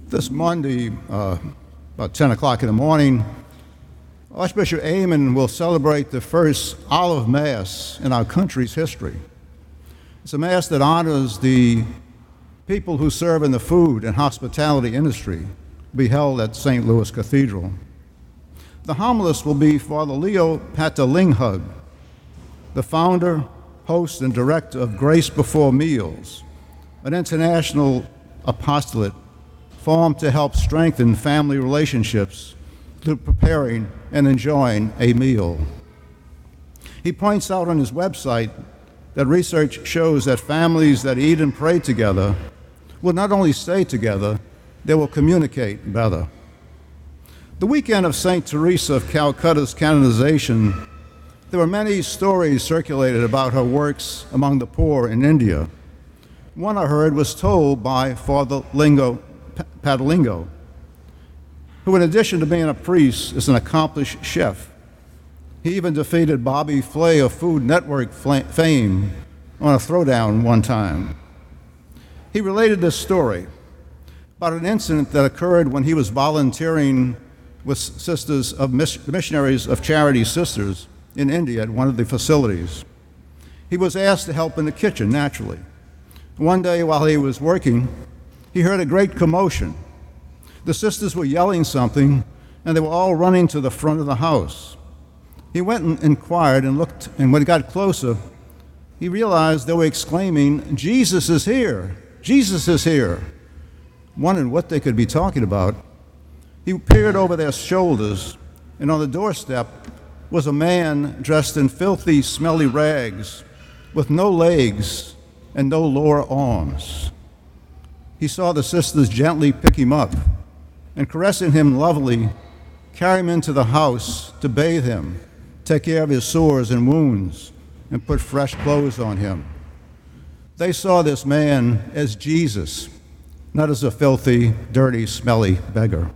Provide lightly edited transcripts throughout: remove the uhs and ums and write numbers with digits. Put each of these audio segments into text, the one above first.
This Monday, about 10 o'clock in the morning, Archbishop Amen will celebrate the first Olive Mass in our country's history. It's a Mass that honors the people who serve in the food and hospitality industry, be held at St. Louis Cathedral. The homilist will be Father Leo Patalinghug, the founder, host, and director of Grace Before Meals, an international apostolate formed to help strengthen family relationships through preparing and enjoying a meal. He points out on his website that research shows that families that eat and pray together will not only stay together, they will communicate better. The weekend of St. Teresa of Calcutta's canonization, there were many stories circulated about her works among the poor in India. One I heard was told by Father Patalingo, who in addition to being a priest is an accomplished chef. He even defeated Bobby Flay of Food Network fame on a throwdown one time. He related this story about an incident that occurred when he was volunteering with sisters of missionaries of Charity Sisters in India at one of the facilities. He was asked to help in the kitchen, naturally. One day while he was working, he heard a great commotion. The sisters were yelling something, and they were all running to the front of the house. He went and inquired and looked, and when he got closer, he realized they were exclaiming, "Jesus is here! Jesus is here!" Wondering what they could be talking about, he peered over their shoulders, and on the doorstep was a man dressed in filthy, smelly rags, with no legs and no lower arms. He saw the sisters gently pick him up and, caressing him lovingly, carry him into the house to bathe him, take care of his sores and wounds, and put fresh clothes on him. They saw this man as Jesus, not as a filthy, dirty, smelly beggar.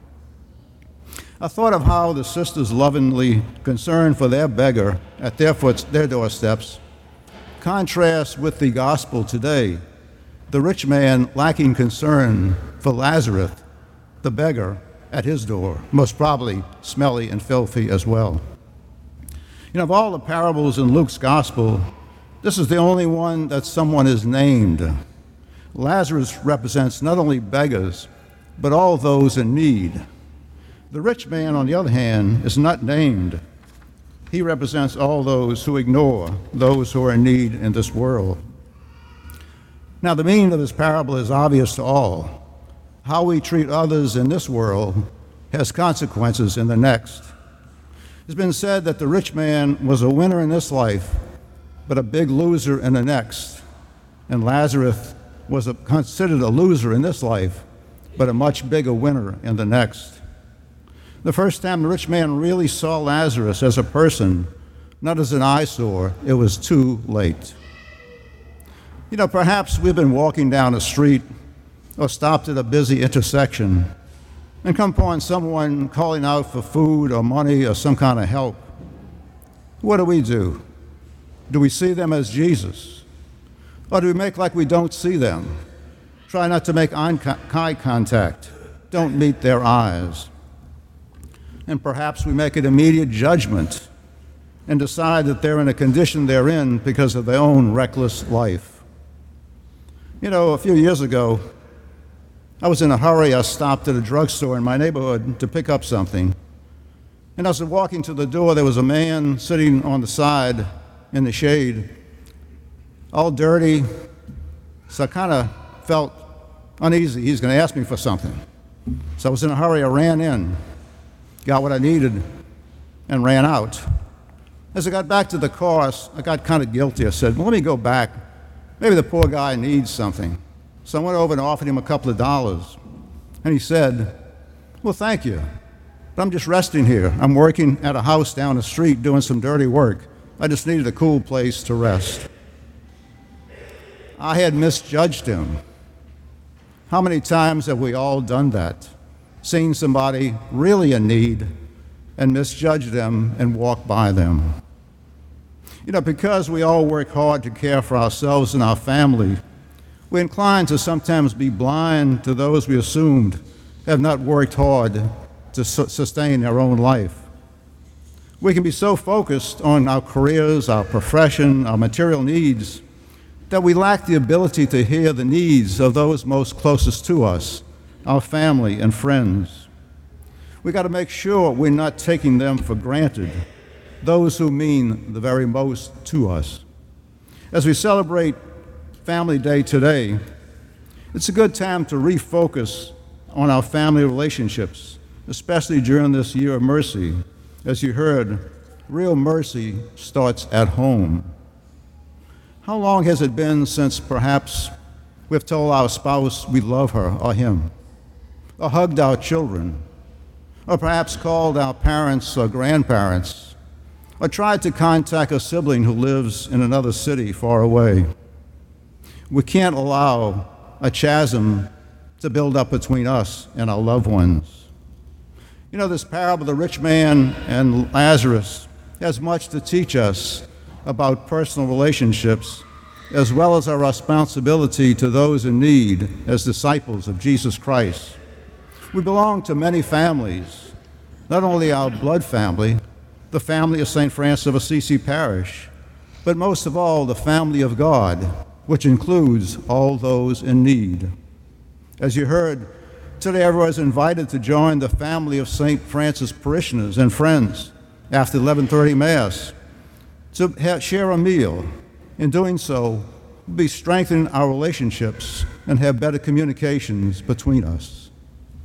I thought of how the sisters lovingly concerned for their beggar at their doorsteps contrasts with the gospel today, the rich man lacking concern for Lazarus, the beggar, at his door, most probably smelly and filthy as well. You know, of all the parables in Luke's gospel, this is the only one that someone is named. Lazarus represents not only beggars, but all those in need. The rich man, on the other hand, is not named. He represents all those who ignore those who are in need in this world. Now, the meaning of this parable is obvious to all. How we treat others in this world has consequences in the next. It's been said that the rich man was a winner in this life, but a big loser in the next. And Lazarus was considered a loser in this life, but a much bigger winner in the next. The first time the rich man really saw Lazarus as a person, not as an eyesore, it was too late. You know, perhaps we've been walking down a street or stopped at a busy intersection and come upon someone calling out for food or money or some kind of help. What do? Do we see them as Jesus? Or do we make like we don't see them? Try not to make eye contact. Don't meet their eyes. And perhaps we make an immediate judgment and decide that they're in a condition they're in because of their own reckless life. You know, a few years ago, I was in a hurry. I stopped at a drugstore in my neighborhood to pick up something. And as I was walking to the door, there was a man sitting on the side in the shade, all dirty. So I kind of felt uneasy. He's going to ask me for something. So I was in a hurry. I ran in, got what I needed, and ran out. As I got back to the car, I got kind of guilty. I said, well, let me go back. Maybe the poor guy needs something. So I went over and offered him a couple of dollars. And he said, well, thank you, but I'm just resting here. I'm working at a house down the street doing some dirty work. I just needed a cool place to rest. I had misjudged him. How many times have we all done that? Seen somebody really in need and misjudged them and walked by them? You know, because we all work hard to care for ourselves and our family, we're inclined to sometimes be blind to those we assumed have not worked hard to sustain their own life. We can be so focused on our careers, our profession, our material needs, that we lack the ability to hear the needs of those most closest to us, our family and friends. We got to make sure we're not taking them for granted, those who mean the very most to us. As we celebrate Family Day today, it's a good time to refocus on our family relationships, especially during this year of mercy. As you heard, real mercy starts at home. How long has it been since perhaps we've told our spouse we love her or him, or hugged our children, or perhaps called our parents or grandparents, or tried to contact a sibling who lives in another city far away? We can't allow a chasm to build up between us and our loved ones. You know, this parable of the rich man and Lazarus has much to teach us about personal relationships, as well as our responsibility to those in need as disciples of Jesus Christ. We belong to many families, not only our blood family, the family of St. Francis of Assisi Parish, but most of all, the family of God, which includes all those in need. As you heard, today everyone is invited to join the family of St. Francis parishioners and friends after 11:30 Mass to share a meal. In doing so, we'll be strengthening our relationships and have better communications between us.